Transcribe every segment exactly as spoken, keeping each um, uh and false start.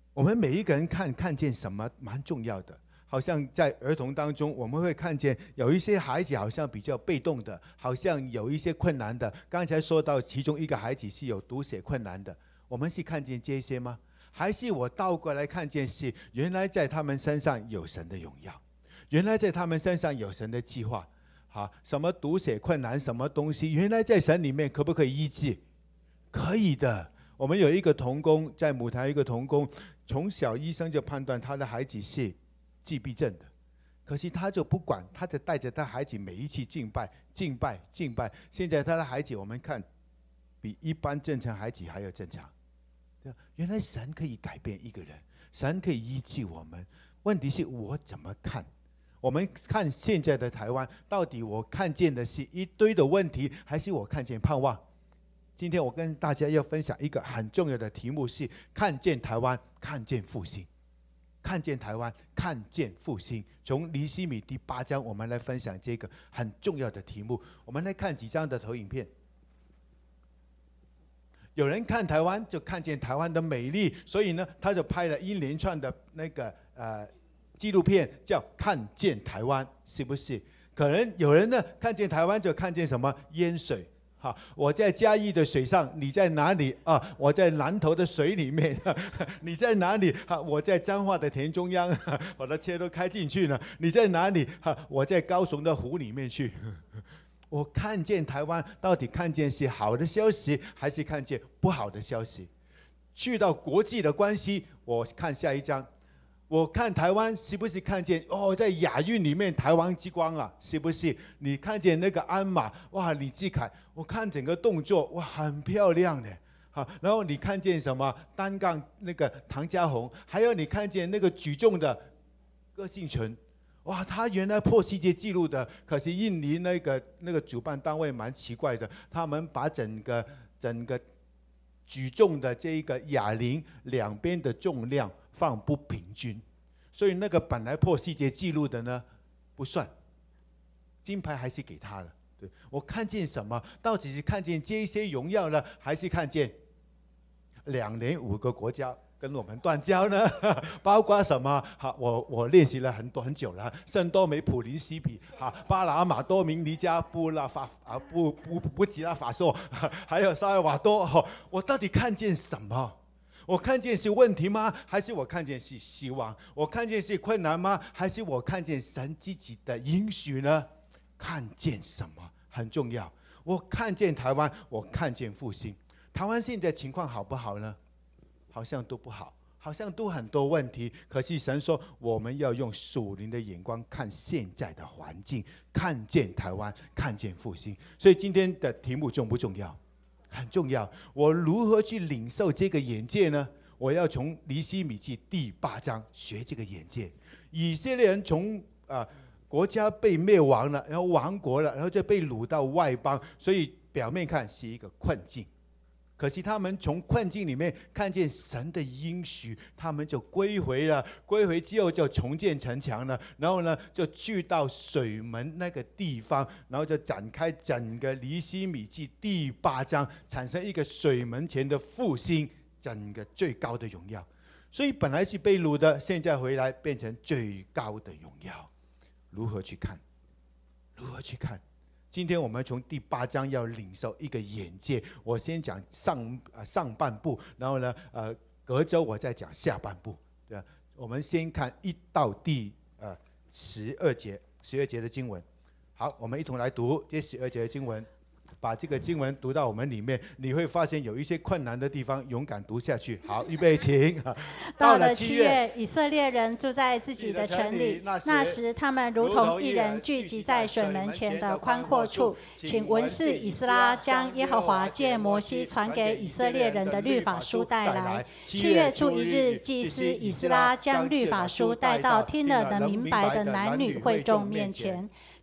我们每一个人看看见什么蛮重要的。好像在儿童当中，我们会看见有一些孩子好像比较被动的，好像有一些困难的。刚才说到其中一个孩子是有读写困难的，我们是看见这些吗？还是我倒过来看见是原来在他们身上有神的荣耀，原来在他们身上有神的计划。好，什么读写困难，什么东西，原来在神里面可不可以医治？可以的。我们有一个同工，在母台一个同工，从小医生就判断他的孩子是自闭症的，可是他就不管，他就带着他孩子每一期敬拜敬拜敬拜。现在他的孩子我们看比一般正常孩子还要正常。原来神可以改变一个人，神可以医治我们。问题是我怎么看？我们看现在的台湾，到底我看见的是一堆的问题，还是我看见盼望？今天我跟大家要分享一个很重要的题目，是看见台湾，看见复兴。看见台湾，看见复兴。从尼希米第八章，我们来分享这个很重要的题目。我们来看几张的投影片。有人看台湾就看见台湾的美丽，所以呢，他就拍了一连串的那个呃纪录片，叫《看见台湾》，是不是？可能有人呢看见台湾就看见什么淹水。好，我在嘉义的水上，你在哪里啊？我在南投的水里面，你在哪里？我在彰化的田中央，我的车都开进去了。你在哪里？我在高雄的湖里面去。我看见台湾，到底看见是好的消息，还是看见不好的消息？去到国际的关系，我看下一张。我看台湾是不是看见哦，在亚运里面台湾之光啊，是不是？你看见那个鞍马，哇，李智凯，我看整个动作哇，很漂亮的。好，然后你看见什么单杠那个唐家宏，还有你看见那个举重的葛幸存，哇，他原来破世界纪录的，可是印尼那个那个主办单位蛮奇怪的，他们把整个整个举重的这一个哑铃两边的重量放不平均，所以那个本来破世界纪录的呢不算，金牌还是给他了。对，我看见什么？到底是看见这些荣耀呢，还是看见两年五个国家跟我们断交呢？包括什么？好，我我练习了很多很久了，圣多美普林西比，好，巴拿马多明尼加布拉法啊布布布吉拉法索，还有萨尔瓦多，好，我到底看见什么？我看见是问题吗？还是我看见是希望？我看见是困难吗？还是我看见神自己的应许呢？看见什么很重要。我看见台湾，我看见复兴。台湾现在情况好不好呢？好像都不好，好像都很多问题。可是神说，我们要用属灵的眼光看现在的环境，看见台湾，看见复兴。所以今天的题目重不重要？很重要。我如何去领受这个眼界呢？我要从尼希米记第八章学这个眼界。以色列人从、呃、国家被灭亡了，然后亡国了，然后就被掳到外邦，所以表面看是一个困境。可是他们从困境里面看见神的应许，他们就归回了。归回之后就重建城墙了，然后呢就去到水门那个地方，然后就展开整个尼希米记第八章，产生一个水门前的复兴，整个最高的荣耀。所以本来是被掳的，现在回来变成最高的荣耀。如何去看？如何去看？今天我们从第八章要领受一个眼界，我先讲 上,、呃、上半部，然后呢，呃，隔周我再讲下半部，对吧？我们先看一到第呃十二节，十二节的经文。好，我们一同来读这十二节的经文。把这个经文读到我们里面，你会发现有一些困难的地方，勇敢读下去。好，预备，请。 到了七月，以色列人住在自己的城里，那时他们如同一人聚集在水门前的宽阔处，请文士以斯拉将耶和华借摩西传给以色列人的律法书带来。七月初一日，祭司以斯拉将律法书带到听了能明白的男女会众面前。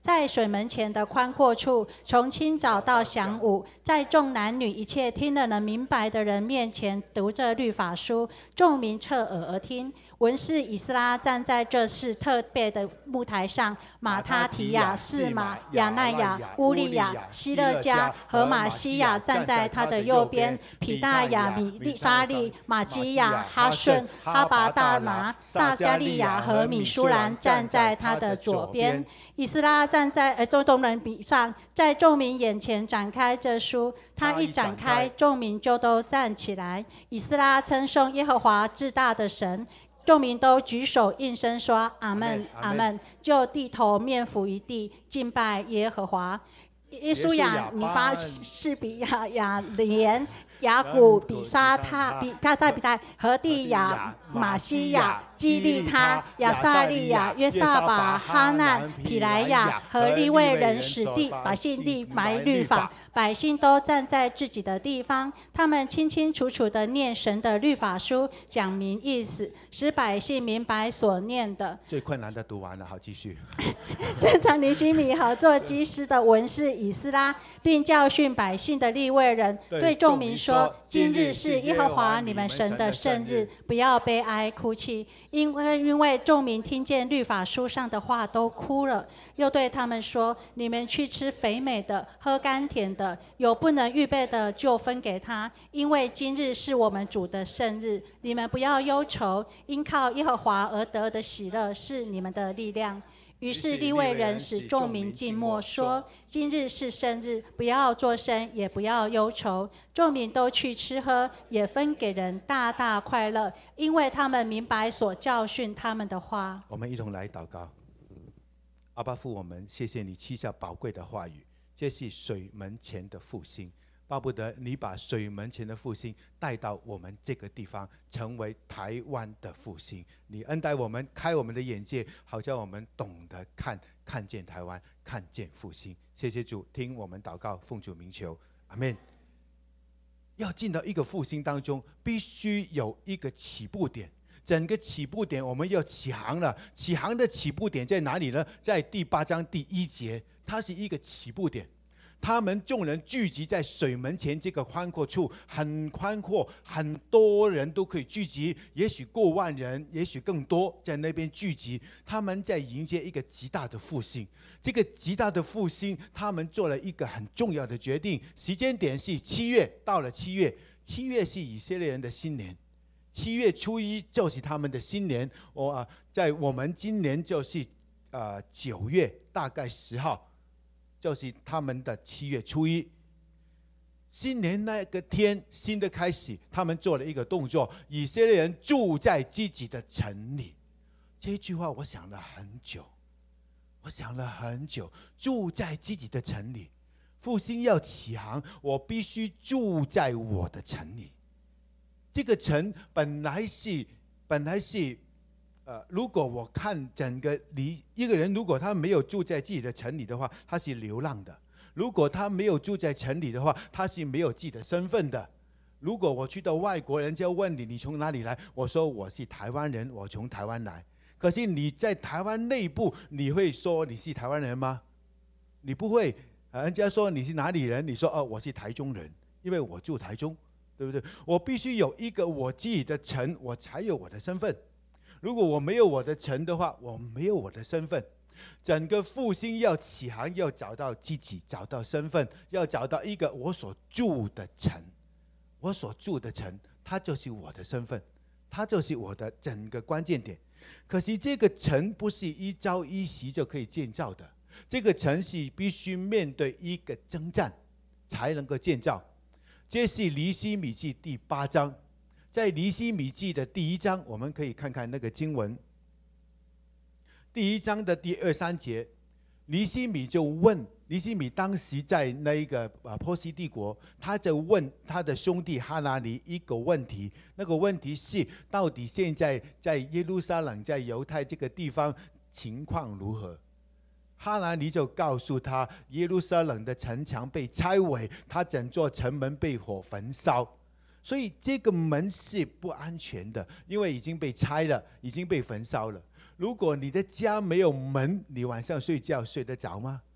在水门前的宽阔处，从清早到晌午，在众男女一切听了能明白的人面前读着律法书，众民侧耳而听。文士以斯拉站在这事特别的幕台上，马他提亚、士马、亚奈亚、乌利亚、希勒家和马西亚站在他的右边，毗大雅、米利沙利、马基亚、哈顺、哈拔大拿、撒加利亚和米舒兰站在他的左边。以斯拉站在呃众众人比上，在众民眼前展开这书。他一展开，众民就都站起来。以斯拉称颂耶和华至大的神。众民都举手应声说阿们阿们，就低头面伏于地敬拜耶和华。耶稣亚、尼巴、士比亚、亚连、雅古、比沙他、比加在比代、何地亚、马西亚、基利他、亚撒利亚、约撒巴、哈难、毗莱亚和利未人使地百姓立埋律法。百姓都站在自己的地方，他们清清楚楚地念神的律法书，讲明意思，使百姓明白所念的。 最困难的读完了，好，继续。 生产尼希米和做祭司的文士以斯拉，并教训百姓的利未人，对众民说：今日是耶和华你们神的圣日，不要悲哀哭泣。因为因为众民听见律法书上的话都哭了，又对他们说：你们去吃肥美的，喝甘甜的，有不能预备的就分给他，因为今日是我们主的圣日。你们不要忧愁，因靠耶和华而得的喜乐是你们的力量。于是利未人使众民静默，说：今日是圣日，不要作声，也不要忧愁。众民都去吃喝，也分给人，大大快乐，因为他们明白所教训他们的话。 我们一同来祷告。阿爸父，我们谢谢你赐下宝贵的话语，这是水门前的复兴。巴不得你把水门前的复兴带到我们这个地方，成为台湾的复兴。你恩待我们，开我们的眼界，好叫我们懂得看，看见台湾，看见复兴。谢谢主，听我们祷告，奉主名求，阿们。要进到一个复兴当中，必须有一个起步点。整个起步点我们要起航了，起航的起步点在哪里呢？在第八章第一节，它是一个起步点。他们众人聚集在水门前这个宽阔处，很宽阔，很多人都可以聚集，也许过万人，也许更多，在那边聚集。他们在迎接一个极大的复兴。这个极大的复兴，他们做了一个很重要的决定，时间点是七月，到了七月，七月是以色列人的新年，七月初一就是他们的新年。我、啊、在我们今年就是呃九月，大概十号。就是他们的七月初一，新年那个天，新的开始，他们做了一个动作，以色列人住在自己的城里。这句话我想了很久，我想了很久，住在自己的城里，复兴要起航，我必须住在我的城里。这个城本来是，本来是。呃，如果我看整个离一个人，如果他没有住在自己的城里的话，他是流浪的；如果他没有住在城里的话，他是没有自己的身份的。如果我去到外国，人家问你你从哪里来，我说我是台湾人，我从台湾来。可是你在台湾内部，你会说你是台湾人吗？你不会。人家说你是哪里人，你说哦我是台中人，因为我住台中，对不对？我必须有一个我自己的城，我才有我的身份。如果我没有我的城的话，我没有我的身份。整个复兴要起航，要找到自己，找到身份，要找到一个我所住的城。我所住的城，它就是我的身份，它就是我的整个关键点。可是这个城不是一朝一夕就可以建造的，这个城是必须面对一个征战才能够建造。这是尼希米记第八章。在尼希米记的第一章，我们可以看看那个经文。第一章的第二三节，尼希米就问，尼希米当时在那一个啊波斯帝国，他就问他的兄弟哈拿尼一个问题，那个问题是到底现在在耶路撒冷，在犹太这个地方情况如何？哈拿尼就告诉他，耶路撒冷的城墙被拆毁，他整座城门被火焚烧。所以这个门是不安全的，因为已经被拆了，已经被焚烧了。如果你的家没有门，你晚上睡觉睡得着吗？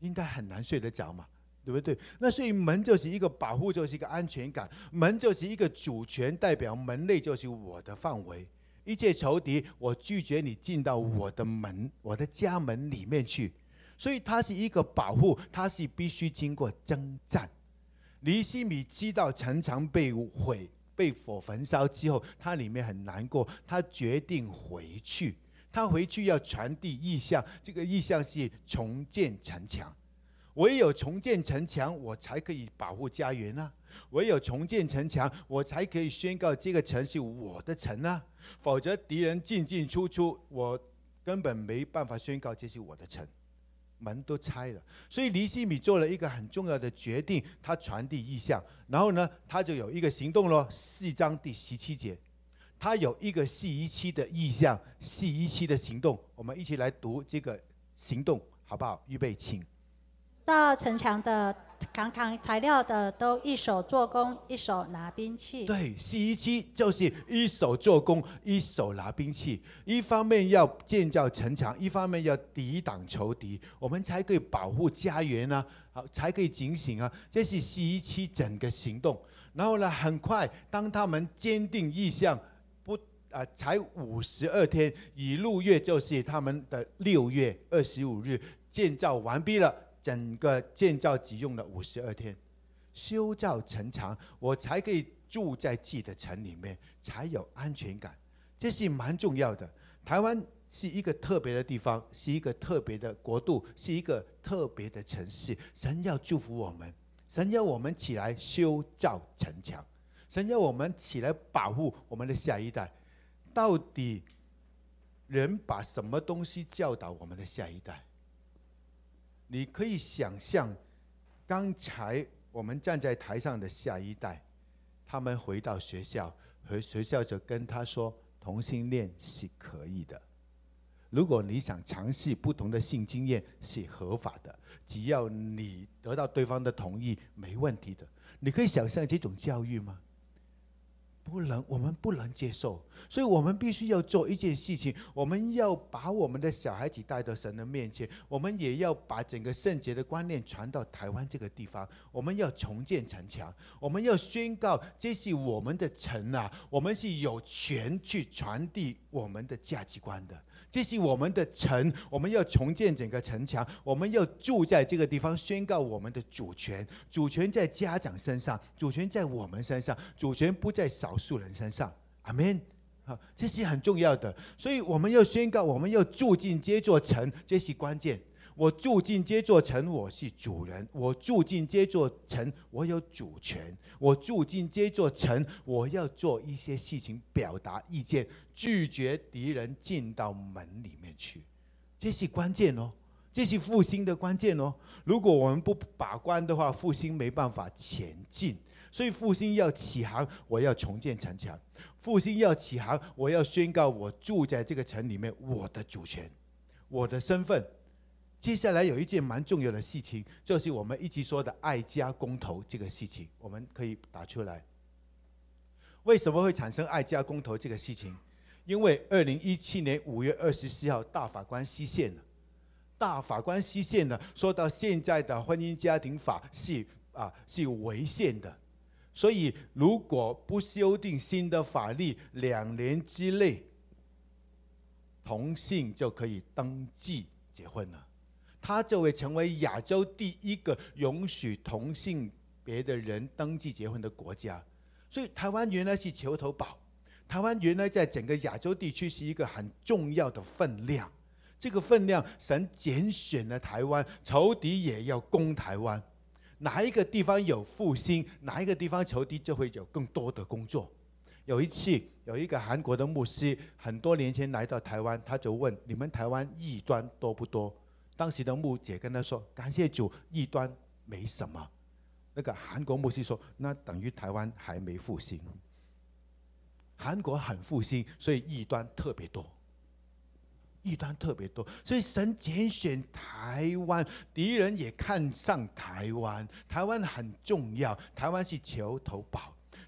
应该很难睡得着嘛，对不对？那所以门就是一个保护，就是一个安全感，门就是一个主权，代表门内就是我的范围。一切仇敌，我拒绝你进到我的门，我的家门里面去。所以它是一个保护，它是必须经过征战。尼希米知道城墙被毁、被火焚烧之后，他里面很难过，他决定回去。他回去要传递意象，这个意象是重建城墙。唯有重建城墙，我才可以保护家园啊！唯有重建城墙，我才可以宣告这个城是我的城啊！否则敌人进进出出，我根本没办法宣告这是我的城，门都拆了。所以尼希米做了一个很重要的决定，他传递意象，然后呢，他就有一个行动咯。四章第十七节，他有一个四一七的意象，四一七的行动，我们一起来读这个行动，好不好？预备，请。 造城墙的、扛扛材料的，都一手做工，一手拿兵器。 对，四一七就是一手做工，一手拿兵器。一方面要建造城墙，一方面要抵挡仇敌，我们才可以保护家园啊，好，才可以警醒啊。这是四一七整个行动。然后呢，很快，当他们坚定意向，不啊、呃，才五十二天，以路月就是他们的六月二十五日，建造完毕了。整个建造只用了五十二天，修造城墙，我才可以住在自己的城里面，才有安全感。这是蛮重要的。台湾是一个特别的地方，是一个特别的国度，是一个特别的城市。神要祝福我们，神要我们起来修造城墙，神要我们起来保护我们的下一代。到底人把什么东西教导我们的下一代？你可以想象，刚才我们站在台上的下一代，他们回到学校，和学校就跟他说，同性恋是可以的。如果你想尝试不同的性经验，是合法的，只要你得到对方的同意，没问题的。你可以想象这种教育吗？不能，我们不能接受，所以我们必须要做一件事情，我们要把我们的小孩子带到神的面前，我们也要把整个圣洁的观念传到台湾这个地方。我们要重建城墙，我们要宣告这是我们的城啊，我们是有权去传递我们的价值观的。这是我们的城，我们要重建整个城墙，我们要住在这个地方，宣告我们的主权。主权在家长身上，主权在我们身上，主权不在少数人身上。阿们。好，这是很重要的。所以我们要宣告，我们要住进这座城，这是关键。我住进这座城，我是主人；我住进这座城，我有主权；我住进这座城，我要做一些事情，表达意见，拒绝敌人进到门里面去。这是关键哦，这是复兴的关键哦。如果我们不把关的话，复兴没办法前进。所以复兴要起航，我要重建城墙；复兴要起航，我要宣告我住在这个城里面，我的主权，我的身份。接下来有一件蛮重要的事情，就是我们一直说的爱家公投这个事情，我们可以打出来。为什么会产生爱家公投这个事情？因为二零一七年五月二十四号，大法官释宪了。大法官释宪了，说到现在的婚姻家庭法是啊是违宪的，所以如果不修订新的法律，两年之内同性就可以登记结婚了。它就会成为亚洲第一个允许同性别的人登记结婚的国家。所以台湾原来是球头堡，台湾原来在整个亚洲地区是一个很重要的分量。这个分量，神拣选了台湾，仇敌也要攻台湾。哪一个地方有复兴，哪一个地方仇敌就会有更多的工作。有一次，有一个韩国的牧师，很多年前来到台湾，他就问：你们台湾异端多不多？当时的牧姐跟他说：感谢主，异端没什么。那个韩国牧师说：那等于台湾还没复兴。韩国很复兴，所以异端特别多，异端特别多。所以神拣选台湾，敌人也看上台湾，台湾很重要，台湾是球头堡。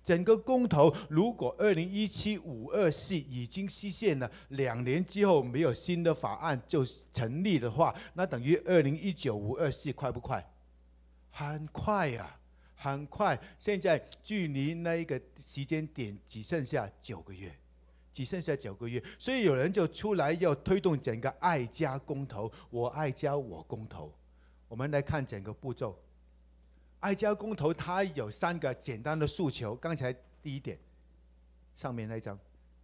整个公投如果二零一七五二四已经实现了，两年之后没有新的法案就成立的话，那等于二零一九五二四快不快？很快呀、啊，很快。现在距离那一个时间点只剩下九个月，只剩下九个月，所以有人就出来要推动整个爱家公投，我爱家我公投。我们来看整个步骤。爱家公投它有三个简单的诉求，刚才第一点，上面那张，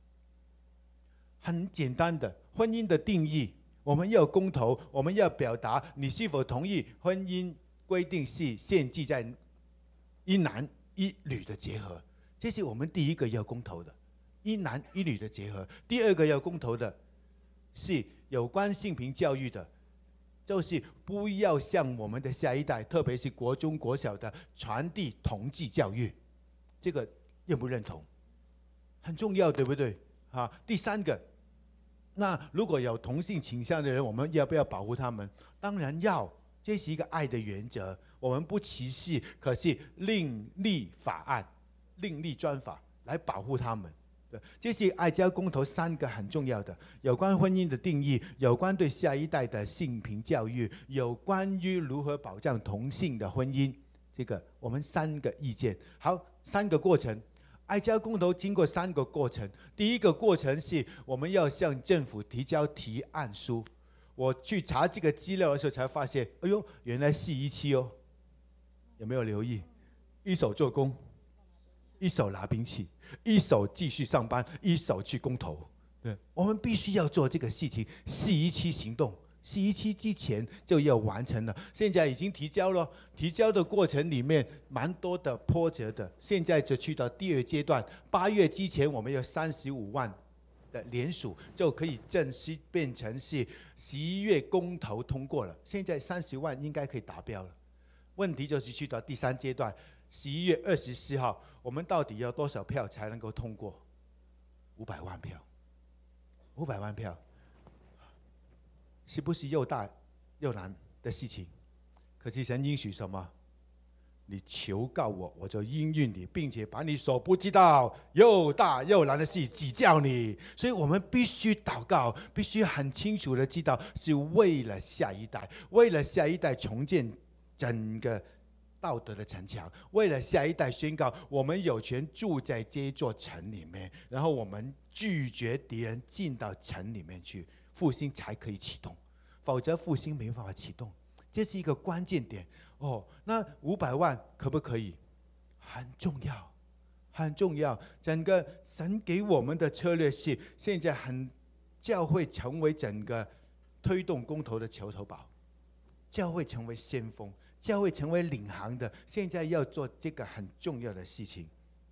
很简单的婚姻的定义，我们要公投，我们要表达你是否同意婚姻规定是限制在一男一女的结合，这是我们第一个要公投的，一男一女的结合。第二个要公投的是有关性平教育的，就是不要向我们的下一代，特别是国中国小的传递同志教育，这个认不认同？很重要，对不对？啊，第三个，那如果有同性倾向的人，我们要不要保护他们？当然要，这是一个爱的原则。我们不歧视，可是另立法案、另立专法来保护他们。这是爱家公投三个很重要的，有关婚姻的定义，有关对下一代的性平教育，有关于如何保障同性的婚姻，这个我们三个意见。好，三个过程，爱家公投经过三个过程。第一个过程是我们要向政府提交提案书。我去查这个资料的时候才发现，哎呦，原来四一七哦，有没有留意？一手做工，一手拿兵器，一手继续上班，一手去公投。对，我们必须要做这个事情，四一七行动，四一七之前就要完成了。现在已经提交了，提交的过程里面蛮多的波折的。现在就去到第二阶段，八月之前我们有三十五万的联署，就可以正式变成是十一月公投通过了。现在三十万应该可以达标了。问题就是去到第三阶段，十一月二十四号，我们到底要多少票才能够通过？五百万票，五百万票，是不是又大又难的事情？可是神应许什么？你求告我，我就应允你，并且把你所不知道又大又难的事指教你。所以我们必须祷告，必须很清楚的知道，是为了下一代，为了下一代重建整个道德的城墙，为了下一代宣告我们有权住在这座城里面，然后我们拒绝敌人进到城里面去，复兴才可以启动，否则复兴没办法启动。这是一个关键点哦。那五百万可不可以？很重要，很重要。整个神给我们的策略是，现在很教会成为整个推动公投的桥头堡，教会成为先锋，教会成为领航的，现在要做这个很重要的事情。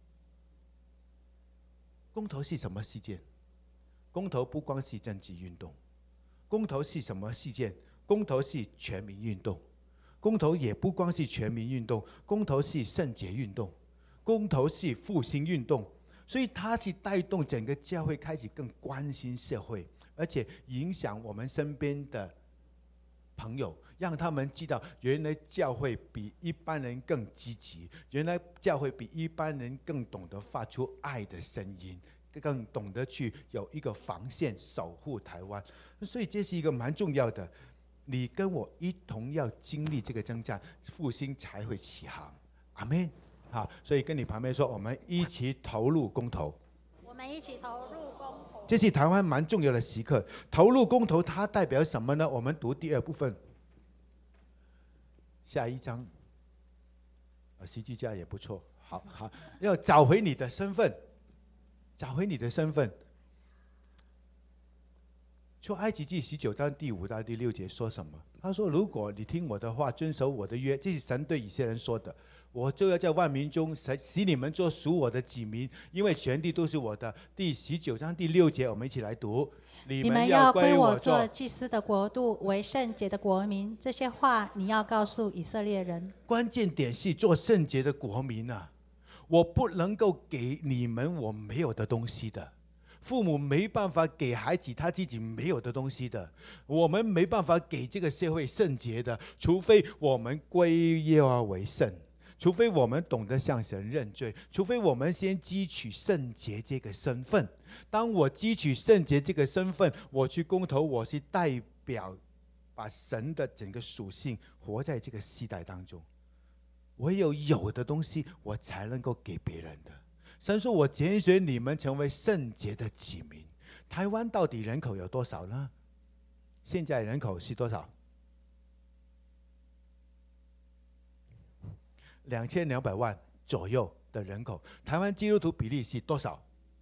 公投是什么事件？公投不光是政治运动，公投是什么事件？公投是全民运动，公投也不光是全民运动，公投是圣洁运动，公投是复兴运动，所以它是带动整个教会开始更关心社会，而且影响我们身边的朋友，让他们知道原来教会比一般人更积极，原来教会比一般人更懂得发出爱的声音，更懂得去有一个防线守护台湾。所以这是一个蛮重要的，你跟我一同要经历这个征战，复兴才会起航。阿们。好，所以跟你旁边说，我们一起投入公投。 我们一起投入公投。 这是台湾蛮重要的时刻。投入公投，它代表什么呢？我们读第二部分，下一章。啊，十字架也不错。好好，要找回你的身份，找回你的身份。出埃及记十九章第五到第六节说什么？他说：“如果你听我的话，遵守我的约，这是神对以色列人说的，我就要在万民中使你们做属我的子民，因为全地都是我的。”第十九章第六节，我们一起来读： 你们要归我做祭司的国度，为圣洁的国民。这些话你要告诉以色列人。 关键点是做圣洁的国民啊！我不能够给你们我没有的东西的。父母没办法给孩子他自己没有的东西的，我们没办法给这个社会圣洁的，除非我们归耶和华为圣， 除非我们懂得向神认罪，除非我们先汲取圣洁这个身份。当我汲取圣洁这个身份，我去公投，我是代表把神的整个属性活在这个世代当中。唯有有的东西，我才能够给别人的。神说：“我拣选你们成为圣洁的子民。”台湾到底人口有多少呢？现在人口是多少？两千两百万左右的人口。台湾基督徒比例是多少？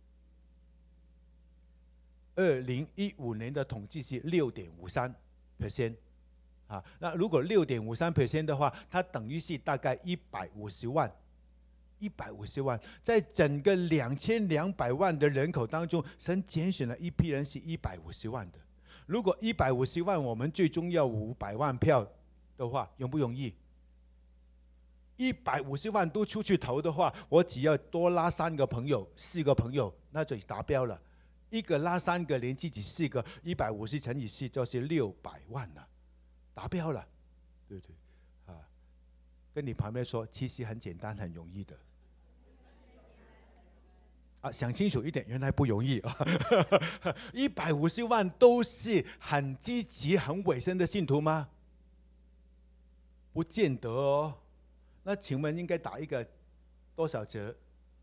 二零一五年的统计是六点五三 percent。啊，那如果六点五三 percent 的话，它等于是大概一百五十万。一百五十万，在整个两千两百万的人口当中，神拣选了一批人是一百五十万的。如果一百五十万，我们最终要五百万票的话，容不容易？一百五十万都出去投的话，我只要多拉三个朋友、四个朋友，那就达标了。一个拉三个，连自己四个，一百五十乘以四就是六百万了，达标了，对不对？啊，跟你旁边说，其实很简单，很容易的。啊，想清楚一点，原来不容易啊！一百五十万都是很积极、很委身的信徒吗？不见得哦。那请问应该打一个多少折？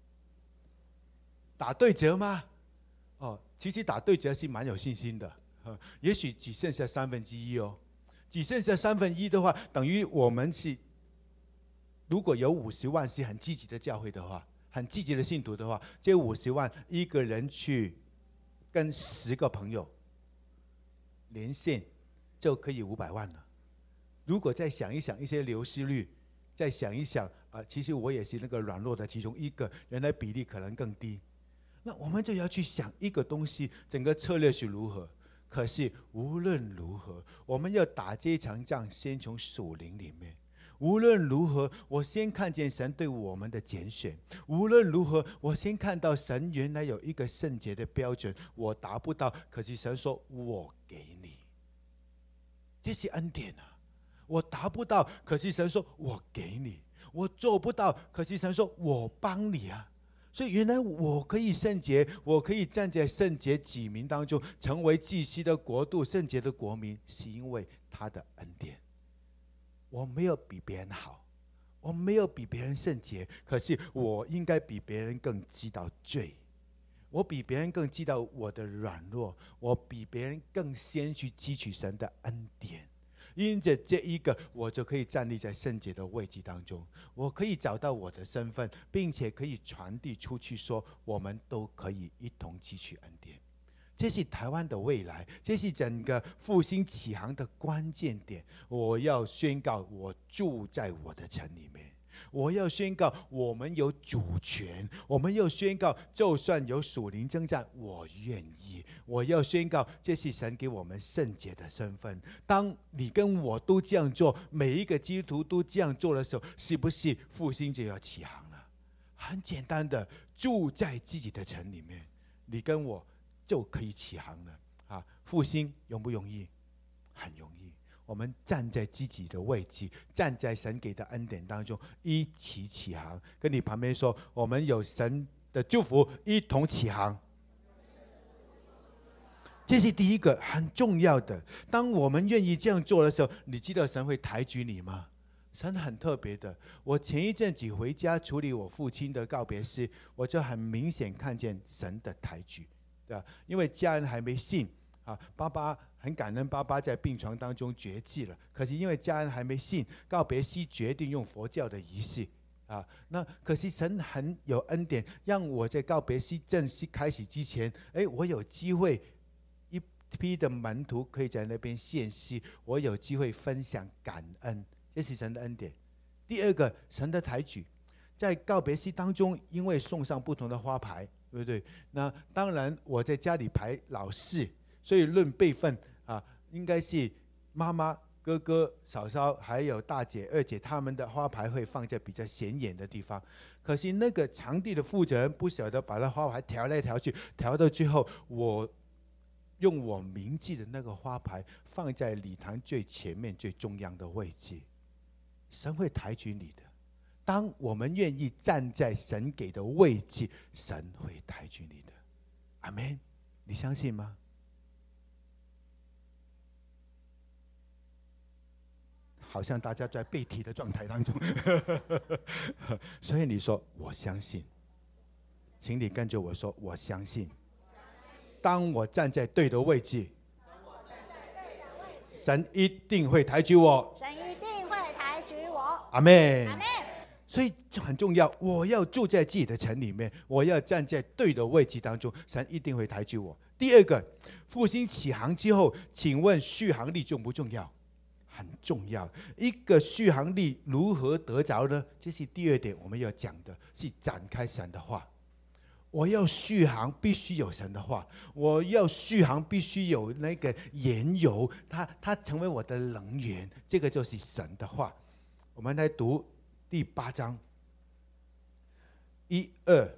打对折吗？哦，其实打对折是蛮有信心的，啊，也许只剩下三分之一哦。只剩下三分一的话，等于我们是，如果有五十万是很积极的教会的话。很积极的信徒的话，这五十万一个人去跟十个朋友连线，就可以五百万了。如果再想一想一些流失率，再想一想啊，其实我也是那个软弱的其中一个，原来比例可能更低。那我们就要去想一个东西，整个策略是如何。可是无论如何，我们要打这场仗，先从属灵里面。无论如何，我先看见神对我们的拣选。无论如何，我先看到神原来有一个圣洁的标准，我达不到，可是神说我给你，这是恩典啊！我达不到，可是神说我给你；我做不到，可是神说我帮你啊！所以原来我可以圣洁，我可以站在圣洁子民当中，成为祭司的国度、圣洁的国民，是因为他的恩典。我没有比别人好，我没有比别人圣洁，可是我应该比别人更知道罪，我比别人更知道我的软弱，我比别人更先去汲取神的恩典。因着这一个，我就可以站立在圣洁的位置当中，我可以找到我的身份，并且可以传递出去，说我们都可以一同汲取恩典。这是台湾的未来，这是整个复兴起航的关键点。我要宣告，我住在我的城里面。我要宣告，我们有主权。我们要宣告，就算有属灵征战，我愿意。我要宣告，这是神给我们圣洁的身份。当你跟我都这样做，每一个基督徒都这样做的时候，是不是复兴就要起航了？很简单的，住在自己的城里面，你跟我就可以起航了啊！复兴容不容易？很容易。我们站在自己的位置，站在神给的恩典当中，一起起航。跟你旁边说，我们有神的祝福，一同起航。这是第一个很重要的。当我们愿意这样做的时候，你知道神会抬举你吗？神很特别的。我前一阵子回家处理我父亲的告别式，我就很明显看见神的抬举。对吧？因为家人还没信啊，爸爸很感恩，爸爸在病床当中绝迹了。可是因为家人还没信，告别式决定用佛教的仪式啊。那可是神很有恩典，让我在告别式正式开始之前，哎，我有机会一批的门徒可以在那边献诗，我有机会分享感恩，这是神的恩典。第二个，神的抬举，在告别式当中，因为送上不同的花牌。对不对？那当然，我在家里排老四，所以论辈分啊，应该是妈妈、哥哥、嫂嫂还有大姐、二姐他们的花牌会放在比较显眼的地方。可是那个场地的负责人不晓得把那花牌调来调去，调到最后，我用我名字的那个花牌放在礼堂最前面、最中央的位置。神会抬举你的。 当我们愿意站在神给的位置，神会抬举你的。阿们，你相信吗？好像大家在背题的状态当中所以你说我相信，请你跟着我说我相信。当我站在对的位置，神一定会抬举我。 神一定会抬举我。 阿们。 阿们。 所以很重要，我要住在自己的城里面，我要站在对的位置当中，神一定会抬举我。第二个，复兴起航之后，请问续航力重不重要？很重要。一个续航力如何得着呢？这是第二点我们要讲的，是展开神的话。我要续航必须有神的话，我要续航必须有那个燃油，它它成为我的能源，这个就是神的话。我们来读第八章一二，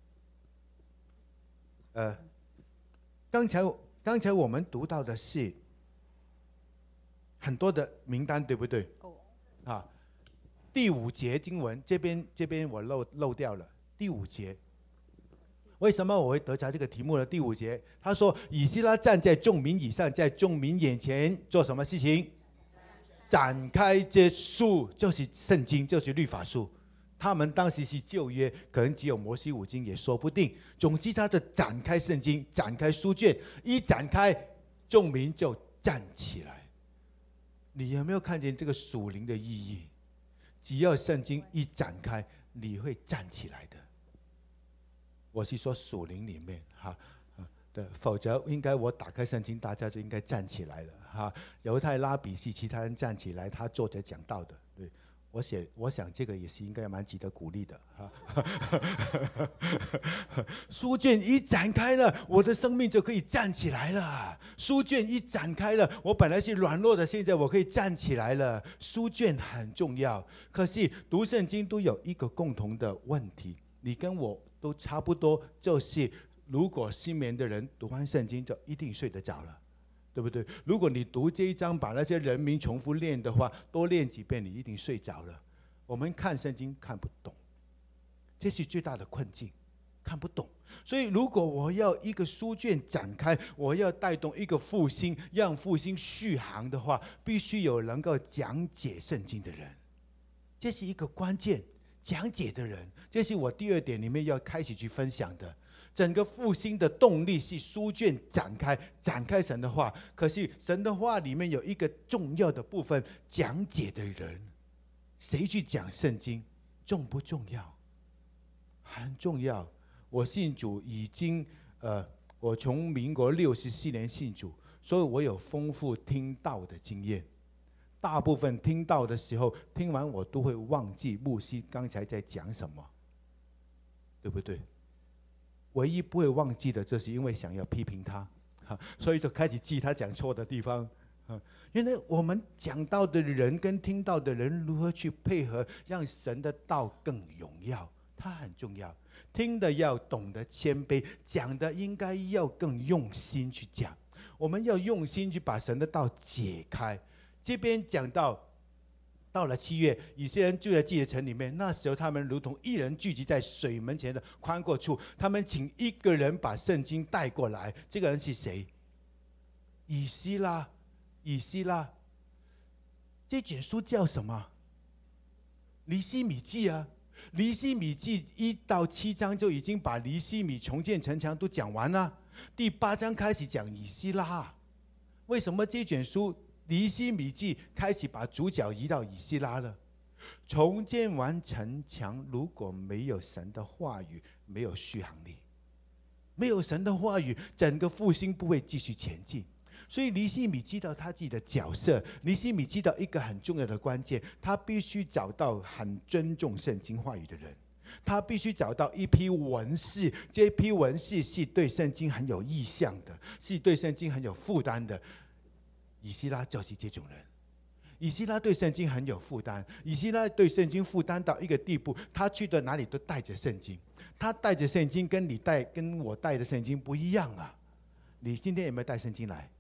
呃，刚才刚才我们读到的是很多的名单，对不对？哦，啊，第五节经文这边这边我漏漏掉了。第五节，为什么我会得着这个题目呢？第五节他说，以西拉站在众民以上，在众民眼前做什么事情？展开这书，就是圣经，就是律法书。他们当时是旧约，可能只有摩西五经也说不定。总之他就展开圣经，展开书卷，一展开众民就站起来。你有没有看见这个属灵的意义？只要圣经一展开，你会站起来的。我是说属灵里面哈，对，否则应该我打开圣经，大家就应该站起来了哈。犹太拉比是其他人站起来，他坐着讲道的。对，我写，我想这个也是应该蛮值得鼓励的哈。书卷一展开了，我的生命就可以站起来了。书卷一展开了，我本来是软弱的，现在我可以站起来了。书卷很重要，可是读圣经都有一个共同的问题，你跟我都差不多，就是如果失眠的人读完圣经就一定睡得着了，对不对？如果你读这一章把那些人名重复练的话，多练几遍你一定睡着了。我们看圣经看不懂，这是最大的困境，看不懂。所以如果我要一个书卷展开，我要带动一个复兴，让复兴续航的话，必须有能够讲解圣经的人，这是一个关键。讲解的人，这是我第二点里面要开始去分享的。整个复兴的动力是书卷展开，展开神的话。可是神的话里面有一个重要的部分，讲解的人，谁去讲圣经，重不重要？很重要。我信主已经，呃，我从民国六十四年信主，所以我有丰富听道的经验。大部分听到的时候，听完我都会忘记牧师刚才在讲什么，对不对？唯一不会忘记的，就是因为想要批评他，所以就开始记他讲错的地方。原来我们讲到的人跟听到的人如何去配合，让神的道更荣耀，它很重要。听的要懂得谦卑，讲的应该要更用心去讲。我们要用心去把神的道解开。这边讲到，到了七月，以色列人住在自己的城里面。那时候他们如同一人聚集在水门前的宽阔处，他们请一个人把圣经带过来。这个人是谁？以西拉。以西拉。这卷书叫什么？尼希米记啊。尼希米记一到七章就已经把尼希米重建城墙都讲完了。第八章开始讲以西拉。为什么这卷书尼希米记开始把主角移到以西拉了？重建完城墙，如果没有神的话语，没有续航力，没有神的话语，整个复兴不会继续前进。所以尼希米知道他自己的角色，尼希米知道一个很重要的关键，他必须找到很尊重圣经话语的人，他必须找到一批文士，这批文士是对圣经很有意向的，是对圣经很有负担的。以西拉就是这种人。以西拉对圣经很有负担，以西拉对圣经负担到一个地步，他去到哪里都带着圣经。他带着圣经跟你带跟我带的圣经不一样啊！你今天有没有带圣经来？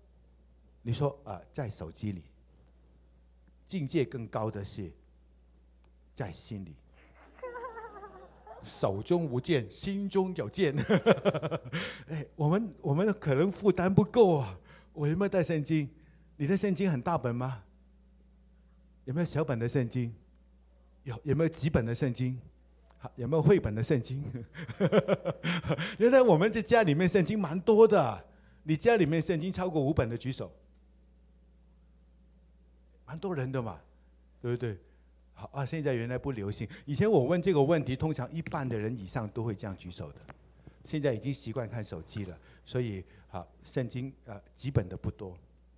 你说啊、呃，在手机里。境界更高的是， 在心里。手中无剑，心中有剑。哎，我们我们可能负担不够啊。我有没有带圣经？你的圣经很大本吗？有没有小本的圣经？有有没有几本的圣经？有没有绘本的圣经？原来我们在家里面圣经蛮多的。你家里面圣经超过五本的举手，蛮多人的嘛，对不对？好啊，现在原来不流行。以前我问这个问题，通常一半的人以上都会这样举手的。现在已经习惯看手机了，所以好，圣经呃几本的不多。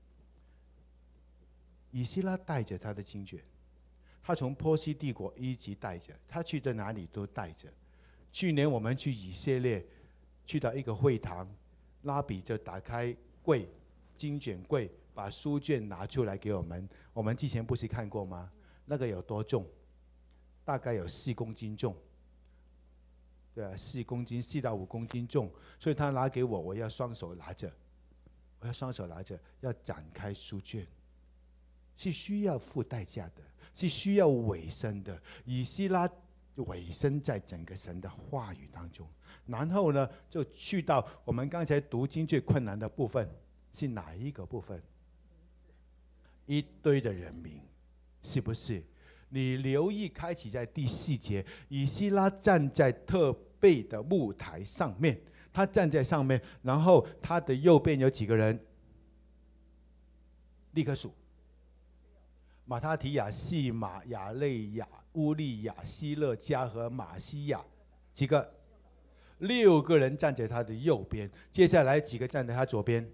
以西拉带着他的经卷，他从波西帝国一直带着，他去到哪里都带着。去年我们去以色列，去到一个会堂，拉比就打开柜，经卷柜，把书卷拿出来给我们。我们之前不是看过吗？那个有多重？大概有四公斤重。对啊，四公斤，四到五公斤重。所以他拿给我，我要双手拿着，我要双手拿着，要展开书卷，是需要付代价的，是需要委身的。以西拉委身在整个神的话语当中，然后呢，就去到我们刚才读经最困难的部分，是哪一个部分？一堆的人民。是不是？你留意开启在第四节，以西拉站在特备的木台上面，他站在上面，然后他的右边有几个人？立刻数：马他提亚、细马、亚类亚、乌利亚、希勒加和马西亚，几个？六个人站在他的右边。接下来几个站在他左边？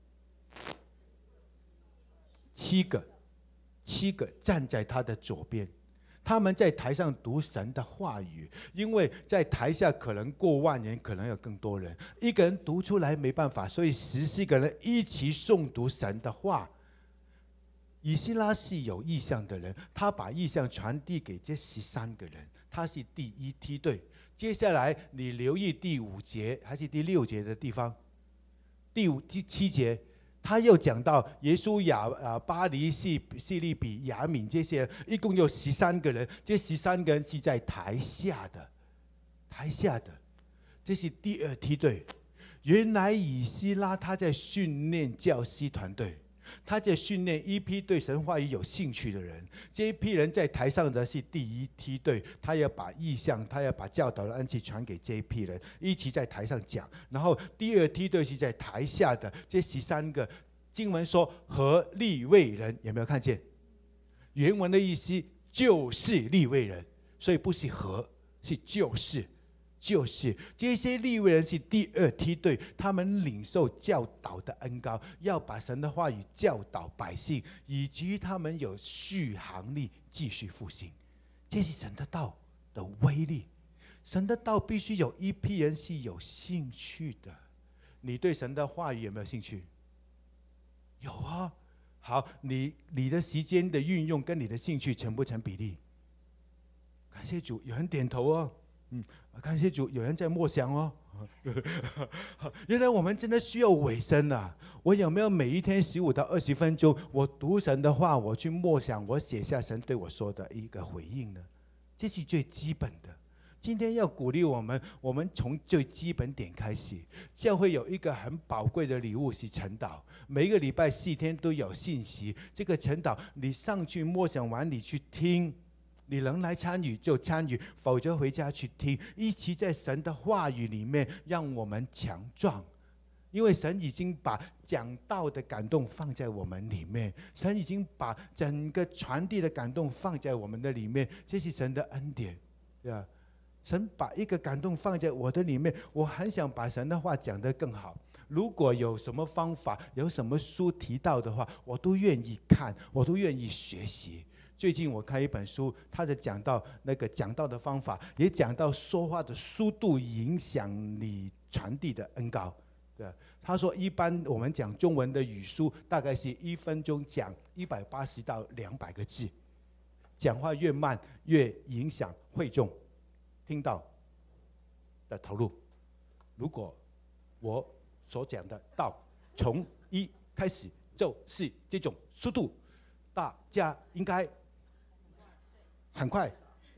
七个。七个站在他的左边，他们在台上读神的话语，因为在台下可能过万人，可能有更多人，一个人读出来没办法，所以十四个人一起诵读神的话。以西拉是有意象的人，他把意象传递给这十三个人，他是第一梯队。接下来你留意第五节还是第六节的地方，第五第七节。他又讲到耶稣亚啊巴黎西西利比亚敏这些，一共有十三个人，这十三个人是在台下的，台下的，这是第二梯队。原来以西拉他在训练教师团队，他在训练一批对神话语有兴趣的人。这一批人在台上的是第一梯队，他要把意象，他要把教导的恩赐传给这一批人，一起在台上讲。然后第二梯队是在台下的，这十三个经文说和利未人，有没有看见？原文的意思就是利未人，所以不是和，是就是。就是这些利未人是第二梯队，他们领受教导的恩膏，要把神的话语教导百姓，以及他们有续航力继续复兴。这是神的道的威力。神的道必须有一批人是有兴趣的。你对神的话语有没有兴趣？有啊。好，你你的时间的运用跟你的兴趣成不成比例？感谢主，有人点头哦。嗯，感谢主，有人在默想哦。原来我们真的需要委身啊！我有没有每一天十五到二十分钟，我读神的话，我去默想，我写下神对我说的一个回应呢？这是最基本的。今天要鼓励我们，我们从最基本点开始。教会有一个很宝贵的礼物是晨祷，每一个礼拜四天都有信息。这个晨祷，你上去默想完，你去听。你能来参与就参与，否则回家去听，一起在神的话语里面让我们强壮。因为神已经把讲道的感动放在我们里面，神已经把整个传递的感动放在我们的里面，这是神的恩典，对吧？神把一个感动放在我的里面，我很想把神的话讲得更好。如果有什么方法，有什么书提到的话，我都愿意看，我都愿意学习。最近我看一本书，他在讲到那个讲道的方法，也讲到说话的速度影响你传递的恩膏。对，他说一般我们讲中文的语书，大概是一分钟讲一百八十到两百个字，讲话越慢越影响会众听到的投入。如果我所讲的道从一开始就是这种速度，大家应该很快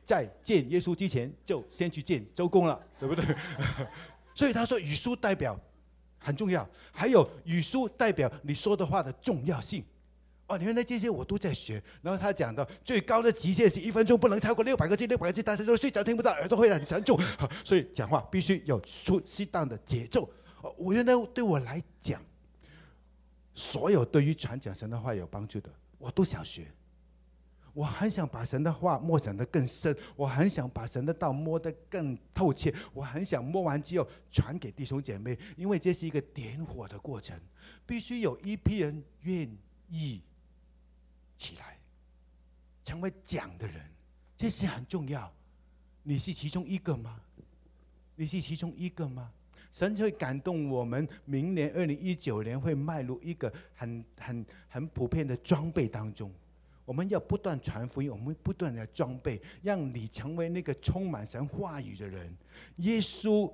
在见耶稣之前就先去见周公了，对不对？所以他说语书代表很重要，还有语书代表你说的话的重要性。哦，原来这些我都在学。然后他讲到最高的极限是一分钟不能超过六百个字，六百个字大家都睡着听不到，耳朵会很沉重，所以讲话必须有出适当的节奏。哦，我原来对我来讲，所有对于传讲神的话有帮助的，我都想学。我很想把神的话默想得更深，我很想把神的道摸得更透彻，我很想摸完之后传给弟兄姐妹，因为这是一个点火的过程，必须有一批人愿意起来成为讲的人，这是很重要。你是其中一个吗？你是其中一个吗？神会感动我们，明年二零一九年会迈入一个很很很普遍的装备当中。我们要不断传福音，我们不断的装备，让你成为那个充满神话语的人。耶稣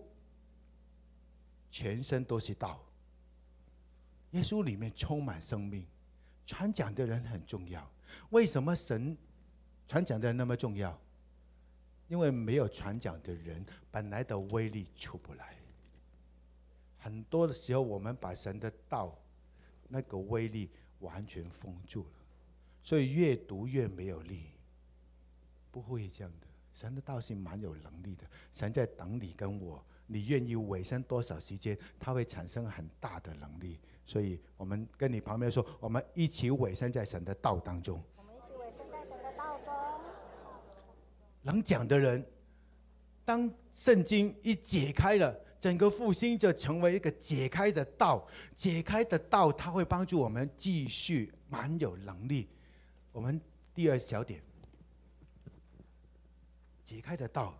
全身都是道，耶稣里面充满生命。传讲的人很重要。为什么神传讲的人那么重要？因为没有传讲的人，本来的威力出不来。很多的时候，我们把神的道那个威力完全封住了。所以越读越没有力，不会这样的。神的道是蛮有能力的，神在等你跟我，你愿意委身多少时间，它会产生很大的能力。所以我们跟你旁边说，我们一起委身在神的道当中。 我们一起委身在神的道中。 能讲的人，当圣经一解开了，整个复兴就成为一个解开的道。解开的道，它会帮助我们继续蛮有能力。我们第二小点，解开的道，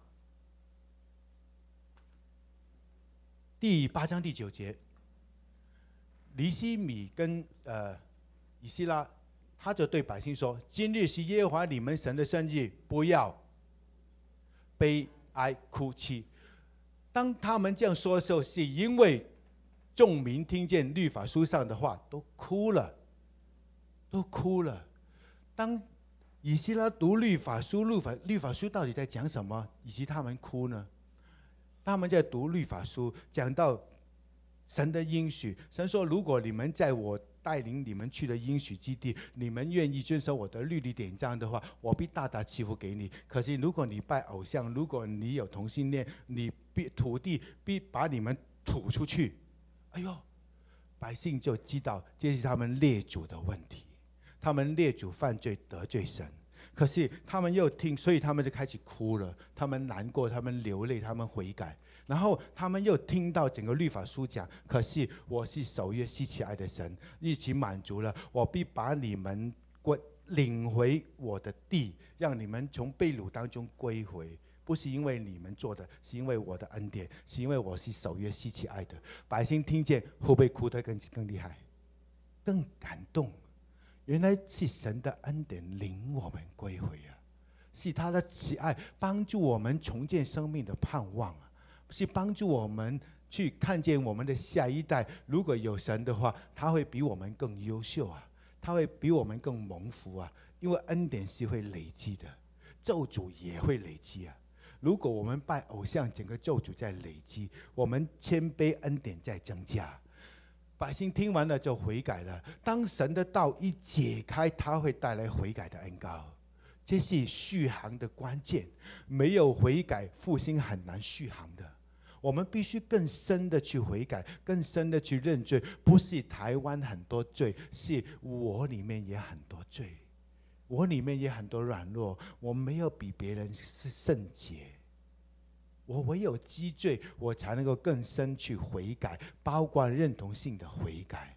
第八章第九节，尼希米跟呃以西拉，他就对百姓说：“今日是耶和华你们神的生日，不要悲哀哭泣。”当他们这样说的时候，是因为众民听见律法书上的话，都哭了，都哭了。当以西拉读律法书，律法律法书到底在讲什么？以及他们哭呢？他们在读律法书，讲到神的应许。神说：“如果你们在我带领你们去的应许之地，你们愿意遵守我的律例典章的话，我必大大赐福给你。可是如果你拜偶像，如果你有同性恋，你必土地必把你们吐出去。”哎呦，百姓就知道这是他们列祖的问题。他们列祖犯罪得罪神，可是他们又听，所以他们就开始哭了。他们难过，他们流泪，他们悔改。然后他们又听到整个律法书讲，可是我是守约施慈爱的神，一起满足了，我必把你们领回我的地，让你们从被掳当中归回。不是因为你们做的，是因为我的恩典，是因为我是守约施慈爱的。百姓听见会不会哭得更更厉害，更感动？原来是神的恩典领我们归回啊，是他的慈爱帮助我们重建生命的盼望啊，是帮助我们去看见我们的下一代。如果有神的话，他会比我们更优秀啊，他会比我们更蒙福啊，因为恩典是会累积的，咒诅也会累积啊。如果我们拜偶像，整个咒诅在累积，我们谦卑恩典在增加。百姓听完了就悔改了。当神的道一解开，它会带来悔改的恩膏，这是续航的关键。没有悔改，复兴很难续航的。我们必须更深的去悔改，更深的去认罪。不是台湾很多罪，是我里面也很多罪，我里面也很多软弱。我没有比别人是圣洁。我唯有积罪，我才能够更深去悔改，包括认同性的悔改。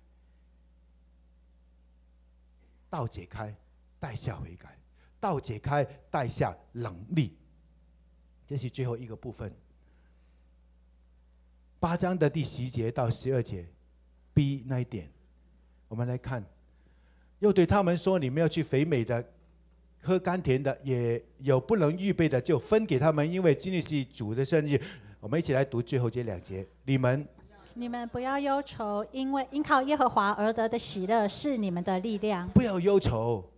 道解开，带下悔改；道解开，带下能力。这是最后一个部分。八章的第十节到十二节 ，B 那一点，我们来看。又对他们说：“你们要去肥美的。”喝甘甜的，也有不能预备的，就分给他们，因为今日是主的生日。我们一起来读最后这两节。你们， 你们不要忧愁，因为因靠耶和华而得的喜乐是你们的力量。 不要忧愁，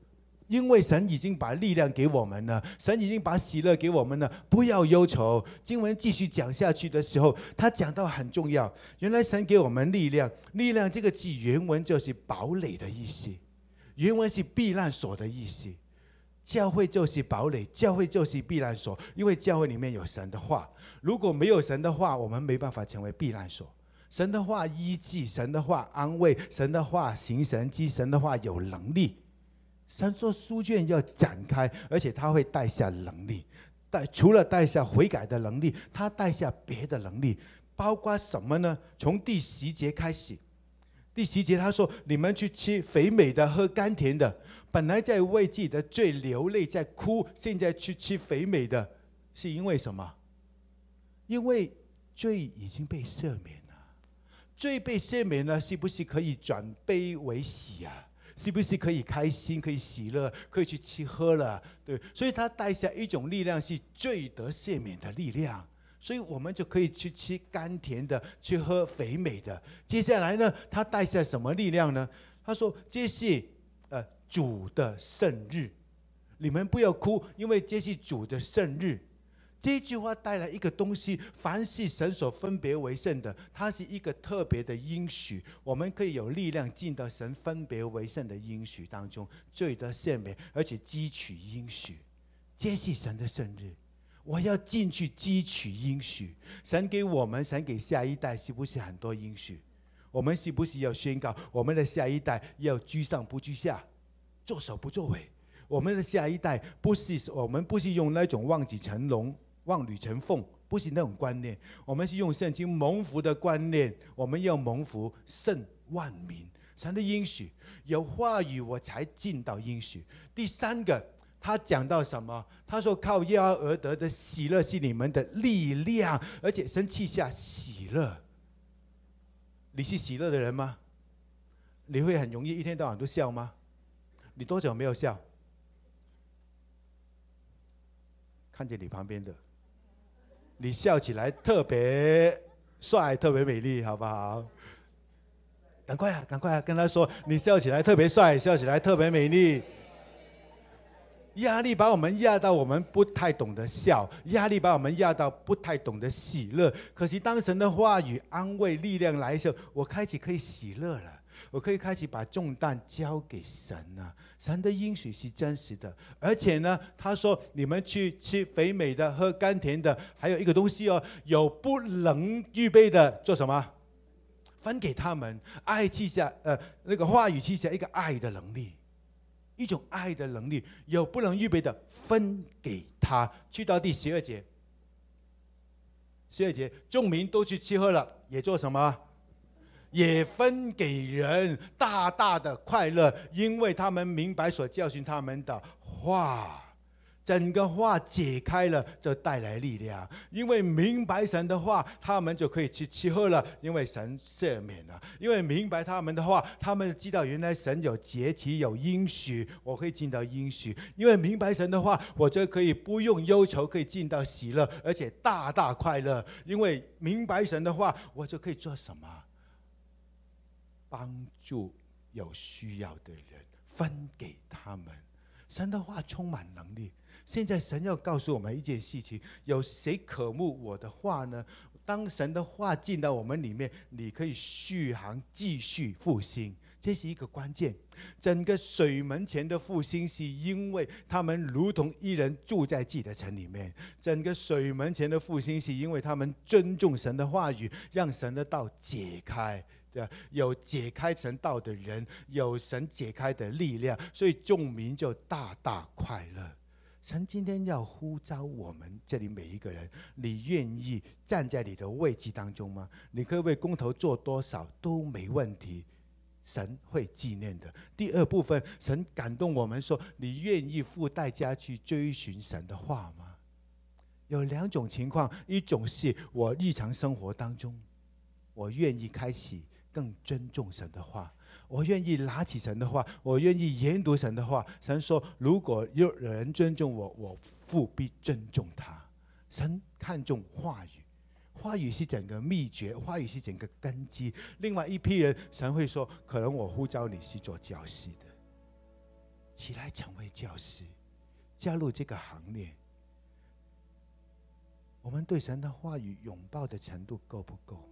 因为神已经把力量给我们了，神已经把喜乐给我们了，不要忧愁。经文继续讲下去的时候，他讲到很重要，原来神给我们力量，力量这个字原文就是堡垒的意思，原文是避难所的意思。教会就是堡垒，教会就是避难所，因为教会里面有神的话。如果没有神的话，我们没办法成为避难所。神的话医治，神的话安慰，神的话行神迹，神的话有能力。神说书卷要展开，而且他会带下能力，带除了带下悔改的能力，他带下别的能力，包括什么呢？从第十节开始，第十节他说：你们去吃肥美的，喝甘甜的。本来在为自己的罪流泪，在哭，现在去吃肥美的，是因为什么？因为罪已经被赦免了。罪被赦免了，是不是可以转悲为喜啊？是不是可以开心，可以喜乐，可以去吃喝了？对，所以他带下一种力量，是罪得赦免的力量。所以我们就可以去吃甘甜的，去喝肥美的。接下来呢，他带下什么力量呢？他说：这是呃主的圣日，你们不要哭，因为这是主的圣日。这句话带来一个东西，凡是神所分别为圣的，它是一个特别的应许，我们可以有力量进到神分别为圣的应许当中，罪得赦免，而且汲取应许。这是神的圣日，我要进去汲取应许。神给我们，神给下一代，是不是很多应许？我们是不是要宣告我们的下一代要居上不居下，作首不作尾？我们的下一代不是，我们不是用那种望子成龙、望女成凤，不是那种观念，我们是用圣经蒙福的观念，我们要蒙福胜万民。神的应许，有话语我才进到应许。第三个，他讲到什么？他说靠耶和华而得的喜乐是你们的力量，而且神赐下喜乐。你是喜乐的人吗？你会很容易一天到晚都笑吗？你多久没有笑？看见你旁边的，你笑起来特别帅，特别美丽，好不好？赶快啊，赶快啊，跟他说，你笑起来特别帅，笑起来特别美丽。压力把我们压到我们不太懂得笑，压力把我们压到不太懂得喜乐。可是当神的话语、安慰、力量来的时候，我开始可以喜乐了，我可以开始把重担交给神了。神的应许是真实的，而且呢，他说你们去吃肥美的，喝甘甜的，还有一个东西哦，有不能预备的，做什么？分给他们。爱气下，呃，那个话语气下一个爱的能力。一种爱的能力，有不能预备的分给他。去到第十二节，十二节，众民都去吃喝了，也做什么？也分给人，大大的快乐，因为他们明白所教训他们的话。整个话解开了，就带来力量。因为明白神的话，他们就可以去吃喝了，因为神赦免了。因为明白他们的话，他们知道原来神有节期，有应许，我可以进到应许。因为明白神的话，我就可以不用忧愁，可以进到喜乐，而且大大快乐。因为明白神的话，我就可以做什么？帮助有需要的人，分给他们。神的话充满能力。现在神要告诉我们一件事情，有谁渴慕我的话呢？当神的话进到我们里面，你可以续航继续复兴，这是一个关键。整个水门前的复兴是因为他们如同一人住在自己的城里面，整个水门前的复兴是因为他们尊重神的话语，让神的道解开。有解开神道的人，有神解开的力量，所以众民就大大快乐。神今天要呼召我们这里每一个人，你愿意站在你的位置当中吗？你可以为公投做多少都没问题，神会纪念的。第二部分，神感动我们说，你愿意付代价去追寻神的话吗？有两种情况，一种是我日常生活当中，我愿意开始更尊重神的话，我愿意拿起神的话，我愿意研读神的话。神说，如果有人尊重我，我父必尊重他。神看重话语，话语是整个秘诀，话语是整个根基。另外一批人，神会说，可能我呼召你是做教师的， 起来成为教师，加入这个行列。我们对神的话语拥抱的程度够不够？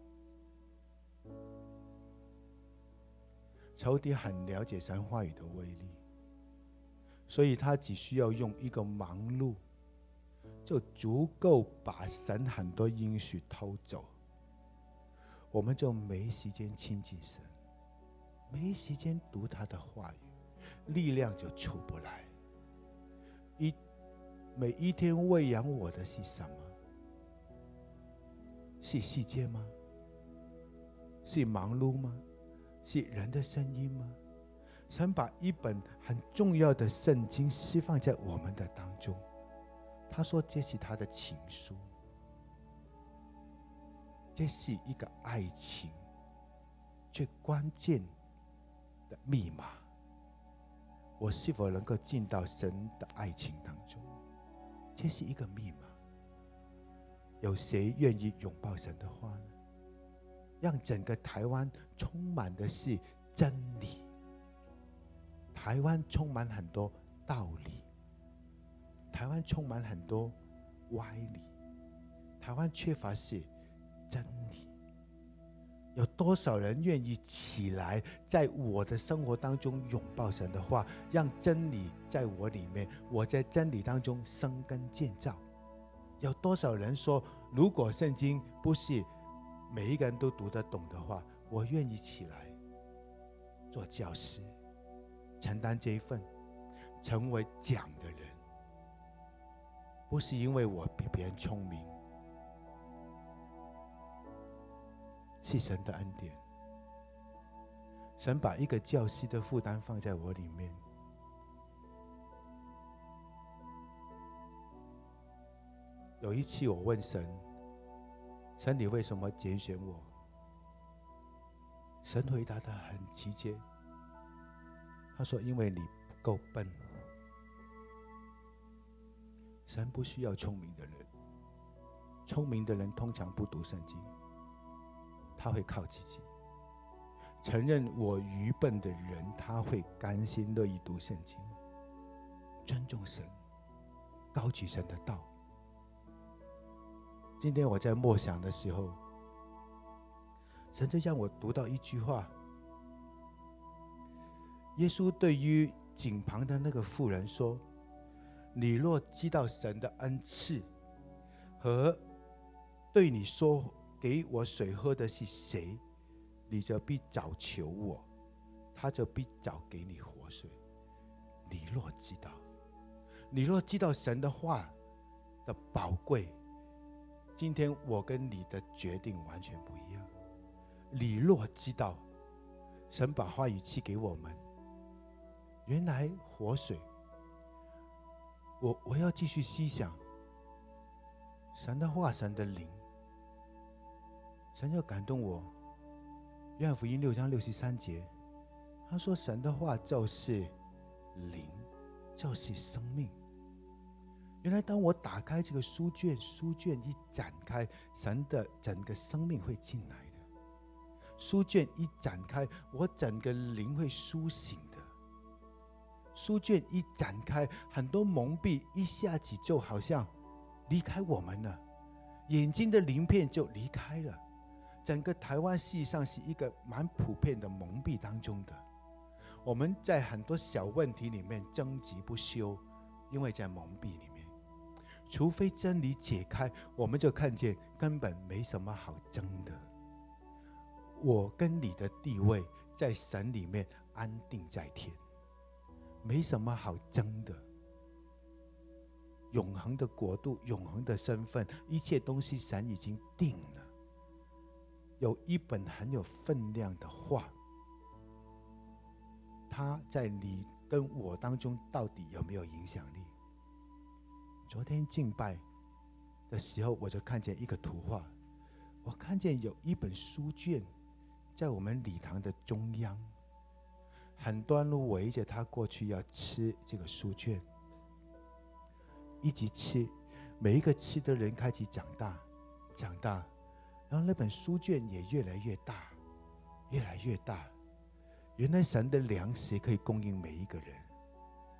仇敌很了解神话语的威力，所以他只需要用一个忙碌，就足够把神很多应许偷走。我们就没时间亲近神，没时间读他的话语，力量就出不来。一每一天喂养我的是什么？是世界吗？是忙碌吗？是人的声音吗？神把一本很重要的圣经释放在我们的当中，他说这是他的情书，这是一个爱情最关键的密码。我是否能够进到神的爱情当中？这是一个密码。有谁愿意拥抱神的话呢？让整个台湾充满的是真理。台湾充满很多道理，台湾充满很多歪理，台湾缺乏是真理。有多少人愿意起来，在我的生活当中拥抱神的话，让真理在我里面，我在真理当中生根建造？有多少人说，如果圣经不是每一个人都读得懂的话，我愿意起来做教师，承担这一份，成为讲的人。不是因为我比别人聪明，是神的恩典。神把一个教师的负担放在我里面。有一次我问神，神你为什么拣选我？神回答得很直接，他说因为你不够笨。神不需要聪明的人，聪明的人通常不读圣经，他会靠自己。承认我愚笨的人，他会甘心乐意读圣经，尊重神，高举神的道。今天我在默想的时候，神就让我读到一句话，耶稣对于井旁的那个妇人说，你若知道神的恩赐和对你说给我水喝的是谁，你就必早求我，他就必早给你活水。你若知道，你若知道神的话的宝贵，今天我跟你的决定完全不一样。你若知道，神把话语赐给我们，原来活水，我我要继续思想神的话，神的灵，神要感动我。约翰福音六章六十三节，他说神的话就是灵，就是生命。原来当我打开这个书卷，书卷一展开，神的整个生命会进来的。书卷一展开，我整个灵会苏醒的。书卷一展开，很多蒙蔽一下子就好像离开我们了，眼睛的鳞片就离开了。整个台湾事实上是一个蛮普遍的蒙蔽当中的，我们在很多小问题里面争执不休，因为在蒙蔽里面，除非真理解开，我们就看见根本没什么好争的。我跟你的地位在神里面安定在天，没什么好争的。永恒的国度，永恒的身份，一切东西神已经定了。有一本很有分量的话，它在你跟我当中到底有没有影响力？昨天敬拜的时候，我就看见一个图画，我看见有一本书卷在我们礼堂的中央，很多人围着它过去要吃这个书卷，一直吃，每一个吃的人开始长大，长大，然后那本书卷也越来越大，越来越大。原来神的粮食可以供应每一个人，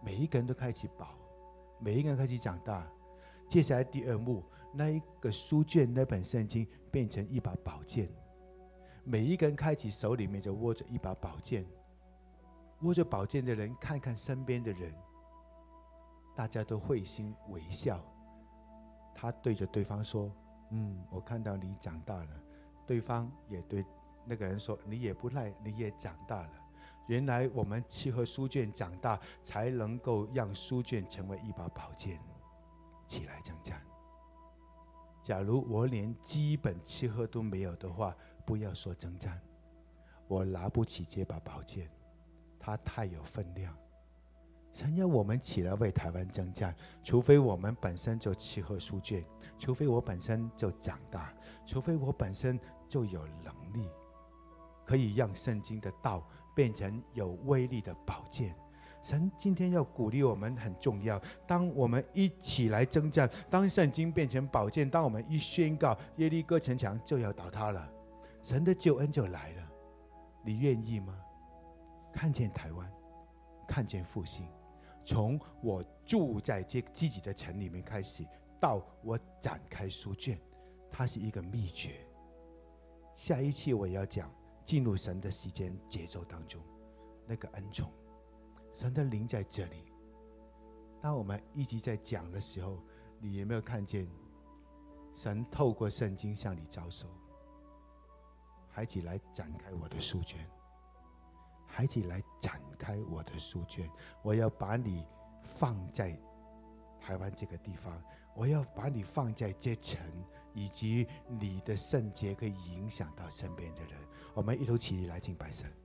每一个人都开始饱，每一个人开始长大。接下来第二幕，那一个书卷，那本圣经变成一把宝剑，每一个人开始手里面就握着一把宝剑。握着宝剑的人看看身边的人，大家都会心微笑。他对着对方说：嗯，我看到你长大了。对方也对那个人说：你也不赖，你也长大了。原来我们吃喝书卷长大，才能够让书卷成为一把宝剑，起来征战。假如我连基本吃喝都没有的话，不要说征战，我拿不起这把宝剑，它太有分量。神要我们起来为台湾征战，除非我们本身就吃喝书卷，除非我本身就长大，除非我本身就有能力，可以让圣经的道变成有威力的宝剑。神今天要鼓励我们很重要，当我们一起来征战，当圣经变成宝剑，当我们一宣告耶利哥城墙就要倒塌了，神的救恩就来了，你愿意吗？看见台湾，看见复兴，从我住在这自己的城里面开始，到我展开书卷，它是一个秘诀。下一期我要讲进入神的时间节奏当中，那个恩宠，神的灵在这里。当我们一直在讲的时候，你有没有看见神透过圣经向你招手？孩子，来展开我的书卷，孩子，来展开我的书卷，我要把你放在台湾这个地方，我要把你放在这城，以及你的圣洁可以影响到身边的人。我们一同起立来敬拜神。